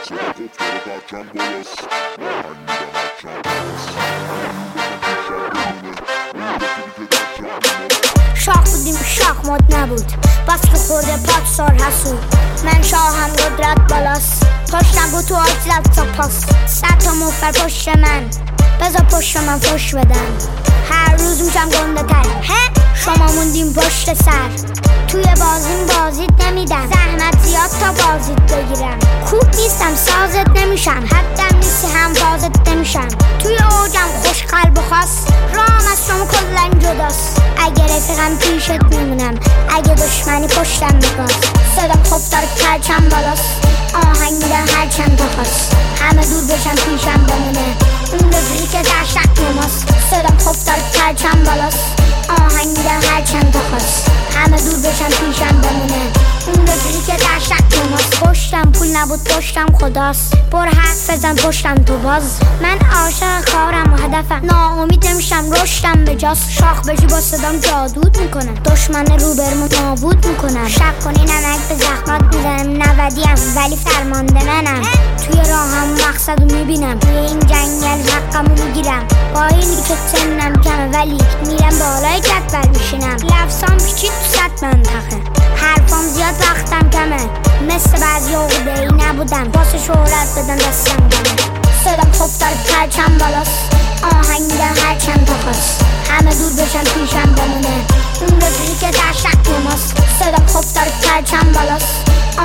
شاخ بودیم شاخ مد نبود بس که خورده پاکسار حسود من شاهم قدرت بالاست پشت نگو تو آج زد تا پاس 100 تا مفر پشت من بذار پشت من فش بدن هر روز میشم گنده تر شما موندیم پشت سر توی بازیم بازیت نمیدم زحمت زیاد تا بازیت بگیرم خوب نیستم سازت نمیشم حدم نیستی هم بازت نمیشم توی اوجم خوش قلب و خاص رام از شما کلن جداست اگه رفیقم پیشت میمونم اگه دشمنی پشتم بگاز صدام خوب داره پرچم بالاست آهنگ میدن هر چند تا خواست همه دور بشن پیشم بمونه اون رفیقی که در شک نماست صدام خوب داره پرچم بالاست آهنگ میدن هر چند تا خواست همه دور بشن پیشم بمونه اون رفیقی که در شک نماست پشتم پول نبود پشتم خداست بر حرف بزن پشتم تو باز من عاشق کارم و هدفم ناامید نمیشم رشدم به جاست شاخ بشی با صدام جادوت میکنم دشمن روبرمو نابود میکنم شک کنی نمک به زخمات میزنم نودیم ولی فرمانده منم توی راهم مقصدو میبینم توی این جنگل حقمو میگیرم با اینی که سنم کمه ولی میرم بالای جدول میشینم لفظام پیچید تو 100 منطقه حرفام زیاد وقتم کمه مثل بعضی عقده‌ای نبودم واسه شهرت بدن دستم دمه صدام خوب داره پرچم بالاست آهنگ میدن هر چند تا خواست همه دور بشن پیشم بمونه اون رفیقی که در شک نماست صدام خوب داره پرچم بالاست